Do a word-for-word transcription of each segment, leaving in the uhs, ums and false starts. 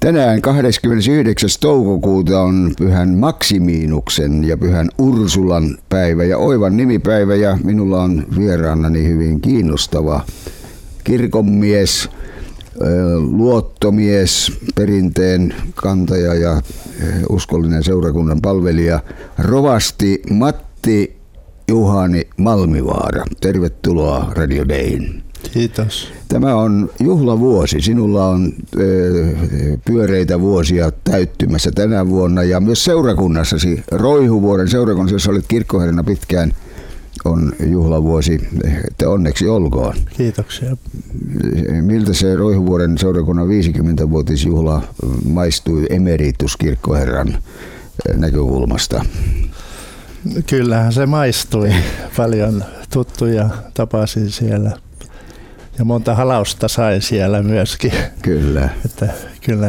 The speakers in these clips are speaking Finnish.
Tänään kahdeskymmenesyhdeksäs toukokuuta on Pyhän Maksimiinuksen ja Pyhän Ursulan päivä ja oivan nimipäivä, ja minulla on vieraanani hyvin kiinnostava kirkonmies, luottomies, perinteen kantaja ja uskollinen seurakunnan palvelija, rovasti Matti Juhani Malmivaara. Tervetuloa Radio Dayin. Kiitos. Tämä on juhlavuosi. Sinulla on pyöreitä vuosia täyttymässä tänä vuonna, ja myös seurakunnassasi, Roihuvuoren seurakunnassa, jossa olet kirkkoherrana pitkään, on juhlavuosi. Että onneksi olkoon. Kiitoksia. Miltä se Roihuvuoren seurakunnan viisikymmenvuotisjuhla maistui emerituskirkkoherran näkökulmasta? Kyllähän se maistui. Paljon tuttuja tapasin siellä. Ja monta halausta sain siellä myöskin. Kyllä. Että kyllä,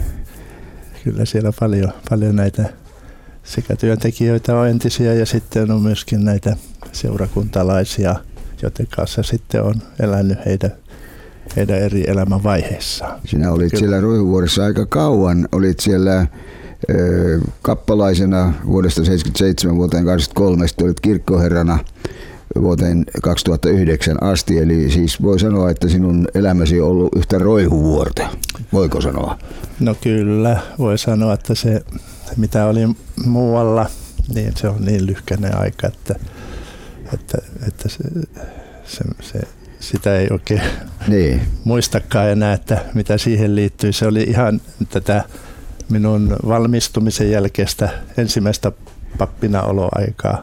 kyllä siellä paljon, paljon näitä sekä työntekijöitä on entisiä ja sitten on myöskin näitä seurakuntalaisia, joiden kanssa sitten on elänyt heidän, heidän eri elämänvaiheissaan. Sinä olit kyllä siellä Roihuvuoressa aika kauan. Olit siellä ö, kappalaisena vuodesta seitsemänkymmentäseitsemän vuoteen kahdeksankymmentäkolme, sitten olit kirkkoherrana vuoteen kaksituhattayhdeksän asti, eli siis voi sanoa, että sinun elämäsi on ollut yhtä Roihuvuorta. Voiko sanoa? No kyllä, voi sanoa, että se mitä oli muualla, niin se on niin lyhkäinen aika, että, että, että se, se, se, sitä ei oikein niin muistakaan enää, että mitä siihen liittyy. Se oli ihan tätä minun valmistumisen jälkeistä ensimmäistä pappinaoloaikaa.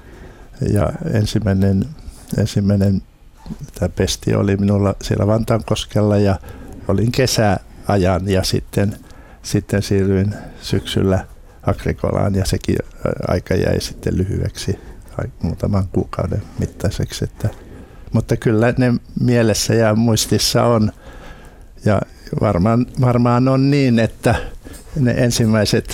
Ja ensimmäinen, ensimmäinen tämä pesti oli minulla siellä Vantaankoskella ja olin kesäajan ja sitten, sitten siirryin syksyllä Agrikolaan ja sekin aika jäi sitten lyhyeksi muutaman kuukauden mittaiseksi. Että, mutta kyllä ne mielessä ja muistissa on ja varmaan, varmaan on niin, että ne ensimmäiset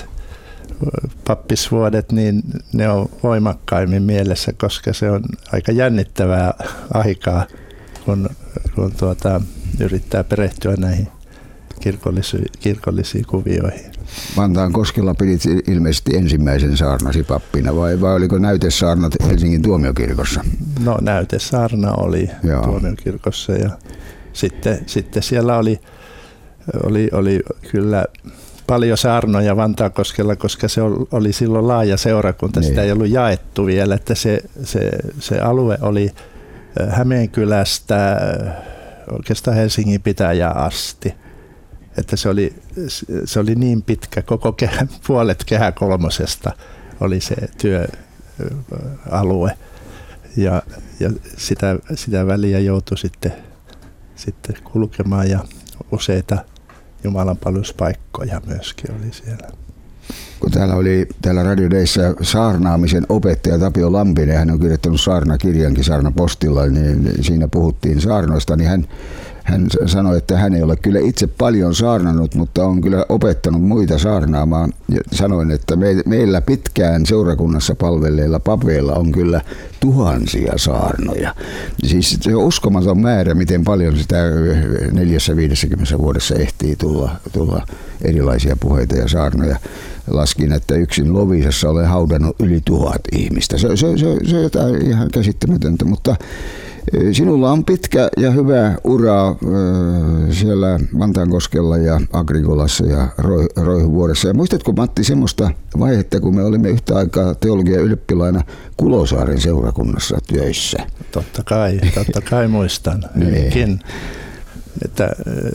pappisvuodet, niin ne on voimakkaimmin mielessä, koska se on aika jännittävää aikaa, kun, kun tuota, yrittää perehtyä näihin kirkollisiin, kirkollisiin kuvioihin. Vantaankoskella pidit ilmeisesti ensimmäisen saarnasi pappina, vai, vai oliko näytesaarnat Helsingin tuomiokirkossa? No näytesaarna oli Joo. tuomiokirkossa ja sitten, sitten siellä oli, oli, oli kyllä paljon saarnoja Vantaankoskella, koska se oli silloin laaja seurakunta. Niin. Sitä ei ollut jaettu vielä, että se, se, se alue oli Hämeenkylästä oikeastaan Helsingin pitäjään asti. Että se oli, se oli niin pitkä, koko kehä, puolet Kehä Kolmosesta oli se työalue. Ja, ja sitä, sitä väliä joutui sitten, sitten kulkemaan ja useita jumalanpalveluspaikkoja myöskin oli siellä. Kun täällä oli täällä Radio Dayssä saarnaamisen opettaja Tapio Lampinen, hän on kirjoittanut saarnakirjankin Saarnapostilla, niin siinä puhuttiin saarnoista, niin hän, hän sanoi, että hän ei ole kyllä itse paljon saarnannut, mutta on kyllä opettanut muita saarnaamaan. Ja sanoin, että me, meillä pitkään seurakunnassa palvelleilla papeilla on kyllä tuhansia saarnoja. Siis se on uskomaton määrä, miten paljon sitä neljässä viidessäkymmenessä vuodessa ehtii tulla, tulla erilaisia puheita ja saarnoja. Laskin, että yksin Loviisassa olen haudannut yli tuhat ihmistä. Se, se, se, se on jotain ihan käsittämätöntä, mutta sinulla on pitkä ja hyvä ura siellä Vantaankoskella ja Agrikolassa ja Roihuvuoressa. Ja muistatko, Matti, semmoista vaihetta, kun me olimme yhtä aikaa teologian ylioppilaina Kulosaaren seurakunnassa töissä? Totta kai, totta kai muistan hyvinkin. Että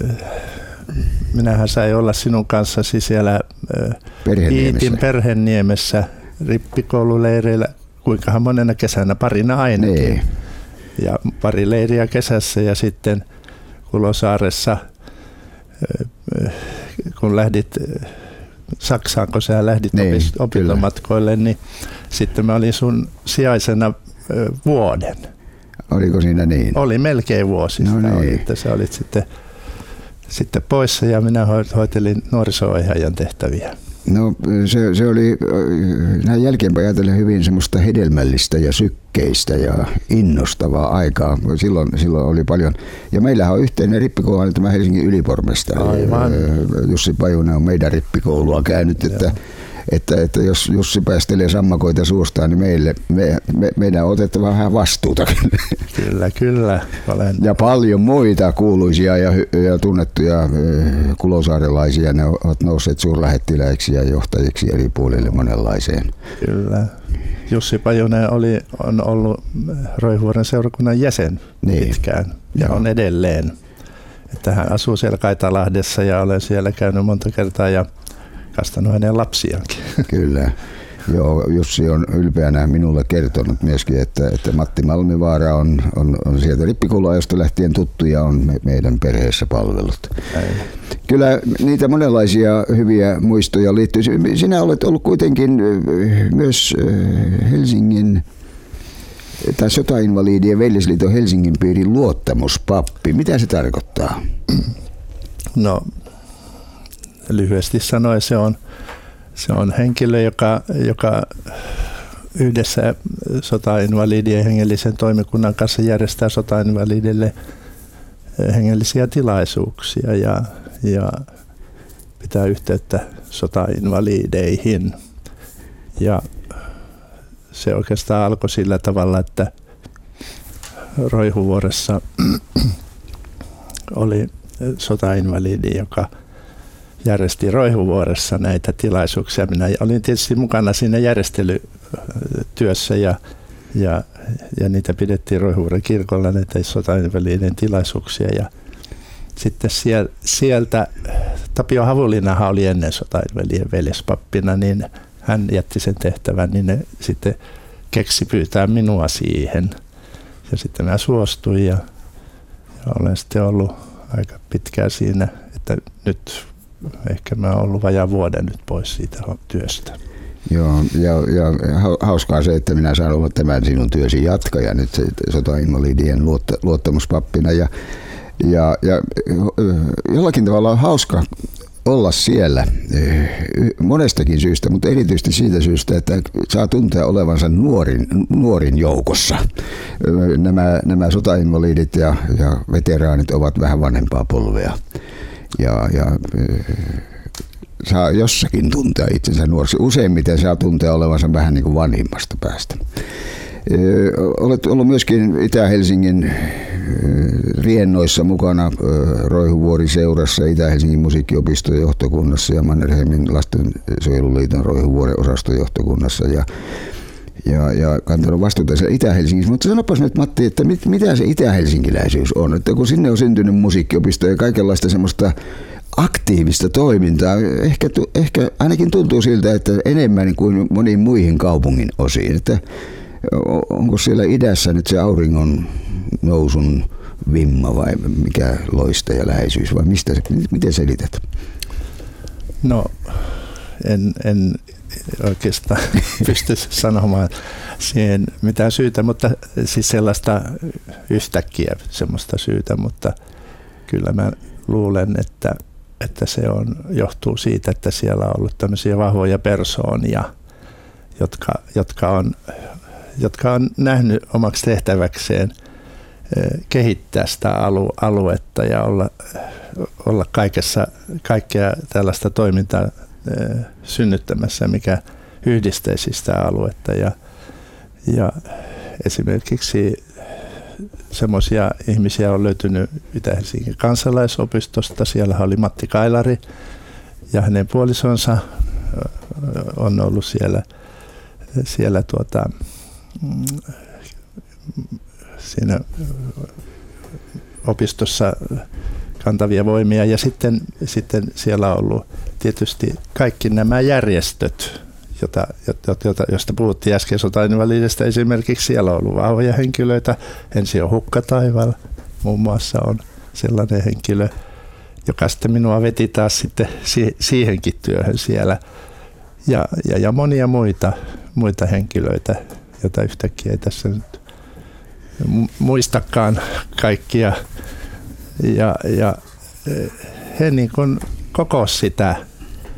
minähän sain olla sinun kanssasi siellä Iitin Perhenniemessä rippikoululeireillä, kuinkahan monena kesänä, parina ainakin. Niin. Ja pari leiriä kesässä ja sitten Kulosaaressa, kun lähdit Saksaan, kun sä lähdit niin, opintomatkoille, niin sitten mä olin sun sijaisena vuoden. Oliko siinä niin? Oli melkein vuosi. No niin. Oli, että sä olit sitten, sitten poissa ja minä hoitelin nuoriso-ohjaajan tehtäviä. No se, se oli näin jälkeenpäin ajatellen hyvin semmoista hedelmällistä ja sykkeistä ja innostavaa aikaa. Silloin, silloin oli paljon. Ja meillähän on yhteinen rippikoulu, tämä Helsingin ylipormestari. Aivan. Jussi Pajunen on meidän rippikoulua käynyt, että, että, että jos Jussi päästelee sammakoita suustaan, niin meille, me, me, meidän on otettava vähän vastuuta. Kyllä, kyllä. Olen. Ja paljon muita kuuluisia ja, ja tunnettuja kulosaarelaisia. Ne ovat nousseet suurlähettiläiksi ja johtajiksi eri puolille monenlaiseen. Kyllä. Jussi Pajunen oli, on ollut Roihuvuoren seurakunnan jäsen niin pitkään ja Joo. on edelleen. Että hän asuu siellä Kaitalahdessa ja olen siellä käynyt monta kertaa ja kastanut hänen lapsiankin. Kyllä. Joo, Jussi on ylpeänä minulle kertonut myöskin, että, että Matti Malmivaara on, on, on sieltä rippikouluajosta lähtien tuttu ja on me, meidän perheessä palvellut. Näin. Kyllä niitä monenlaisia hyviä muistoja liittyy. Sinä olet ollut kuitenkin myös Helsingin tai Sotainvalidien Veljesliiton Helsingin piirin luottamuspappi. Mitä se tarkoittaa? No lyhyesti sanoen se on Se on henkilö, joka, joka yhdessä sotainvalidien hengellisen toimikunnan kanssa järjestää sotainvalidille hengellisiä tilaisuuksia ja, ja pitää yhteyttä sotainvalideihin. Ja se oikeastaan alkoi sillä tavalla, että Roihuvuoressa oli sotainvalidi, joka järjesti Roihuvuoressa näitä tilaisuuksia. Minä olin tietysti mukana siinä järjestelytyössä ja, ja, ja niitä pidettiin Roihuvuoren kirkolla, näitä sotainvalidien tilaisuuksia. Ja sitten sieltä, Tapio Havulinahan oli ennen sotainvalidien veljespappina, niin hän jätti sen tehtävän, niin ne sitten keksi pyytää minua siihen. Ja sitten mä suostuin ja, ja olen sitten ollut aika pitkään siinä, että nyt ehkä mä oon ollut vajaan vuoden nyt pois siitä työstä. Joo, ja, ja hauskaa se, että minä saan olla tämän sinun työsi jatkaja nyt sotainvalidien luottamuspappina. Ja, ja, ja jollakin tavalla on hauska olla siellä monestakin syystä, mutta erityisesti siitä syystä, että saa tuntea olevansa nuorin, nuorin joukossa. Nämä, nämä sotainvalidit ja, ja veteraanit ovat vähän vanhempaa polvea. Ja, ja saa jossakin tuntea itsensä nuoriksi. Useimmiten saa tuntea olevansa vähän niin kuin vanhimmasta päästä. Olet ollut myöskin Itä-Helsingin riennoissa mukana Roihuvuori-seurassa, Itä-Helsingin musiikkiopiston johtokunnassa ja Mannerheimin lastensuojeluliiton Roihuvuoren osaston johtokunnassa. Ja Ja, ja kantanut vastuuta siellä Itä-Helsingissä. Mutta sanopas nyt, Matti, että mit, mitä se itä-helsinkiläisyys on? Että kun sinne on syntynyt musiikkiopisto ja kaikenlaista semmoista aktiivista toimintaa, ehkä, ehkä ainakin tuntuu siltä, että enemmän kuin moniin muihin kaupungin osiin. Että onko siellä idässä nyt se auringon nousun vimma vai mikä loista ja läheisyys vai mistä, miten selität? No en... en oikeastaan pysty sanomaan siihen mitään syytä, mutta siis sellaista yhtäkkiä semmoista syytä, mutta kyllä mä luulen, että, että se on, johtuu siitä, että siellä on ollut tämmöisiä vahvoja persoonia, jotka, jotka, on, jotka on nähnyt omaksi tehtäväkseen kehittää sitä aluetta ja olla, olla kaikessa, kaikkea tällaista toimintaa synnyttämässä, mikä yhdistäisi sitä aluetta. Ja, ja esimerkiksi semmoisia ihmisiä on löytynyt Itä-Helsingin kansalaisopistosta. Siellä oli Matti Kailari ja hänen puolisonsa on ollut siellä, siellä tuota, siinä opistossa kantavia voimia. Ja sitten, sitten siellä on ollut tietysti kaikki nämä järjestöt, jota, jota, josta puhuttiin äsken sotainvalidista esimerkiksi. Siellä on ollut vahvoja henkilöitä. Ensin on Hukka Taival, muun muassa on sellainen henkilö, joka sitten minua veti taas sitten siihenkin työhön siellä. Ja, ja, ja monia muita, muita henkilöitä, joita yhtäkkiä ei tässä nyt muistakaan kaikkia. Ja, ja he niin kuin kokosivat sitä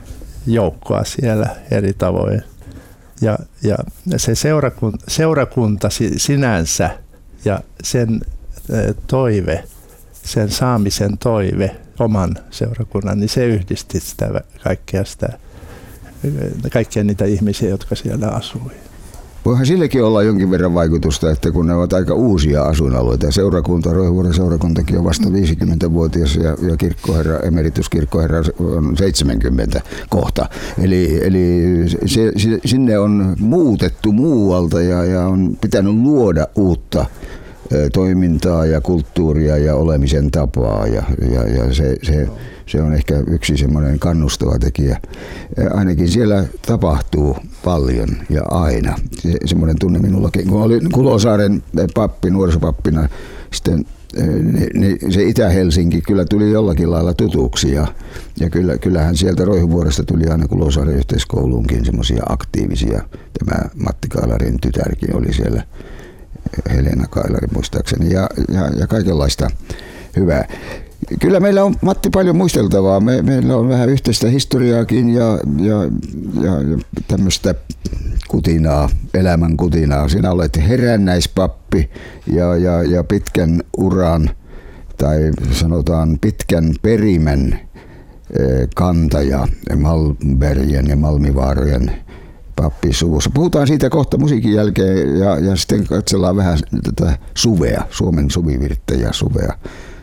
joukkoa siellä eri tavoin. Ja, ja se seurakunta, seurakunta sinänsä ja sen toive, sen saamisen toive oman seurakunnan, niin se yhdisti sitä kaikkea, sitä, kaikkia niitä ihmisiä, jotka siellä asui. Voihan sillekin olla jonkin verran vaikutusta, että kun ne ovat aika uusia asuinalueita. Seurakunta, Roihuvuoren seurakuntakin on vasta viisikymmentävuotias ja, ja kirkkoherra, emerituskirkkoherra on seitsemänkymmentä kohta. Eli, eli se, sinne on muutettu muualta ja, ja on pitänyt luoda uutta toimintaa ja kulttuuria ja olemisen tapaa ja, ja, ja se, se, se on ehkä yksi semmoinen kannustava tekijä. Ainakin siellä tapahtuu paljon ja aina. Se, semmoinen tunne minullakin, kun olin Kulosaaren pappi, nuorisopappina, sitten niin, niin se Itä-Helsinki kyllä tuli jollakin lailla tutuksi ja, ja kyllä, kyllähän sieltä Roihuvuoresta tuli aina Kulosaaren yhteiskouluunkin semmoisia aktiivisia. Tämä Matti Kailarin tytärkin oli siellä. Helena Kailari muistaakseni ja, ja, ja kaikenlaista hyvää. Kyllä meillä on, Matti, paljon muisteltavaa. Me, meillä on vähän yhteistä historiaakin ja, ja, ja, ja tämmöistä kutinaa, elämän kutinaa. Sinä olet herännäispappi ja, ja, ja pitkän uran tai sanotaan pitkän perimän kantaja Malmbergien ja Malmivaarojen pappisuvussa. Puhutaan siitä kohta musiikin jälkeen ja, ja sitten katsellaan vähän tätä suvea, Suomen suvivirttä ja suvea.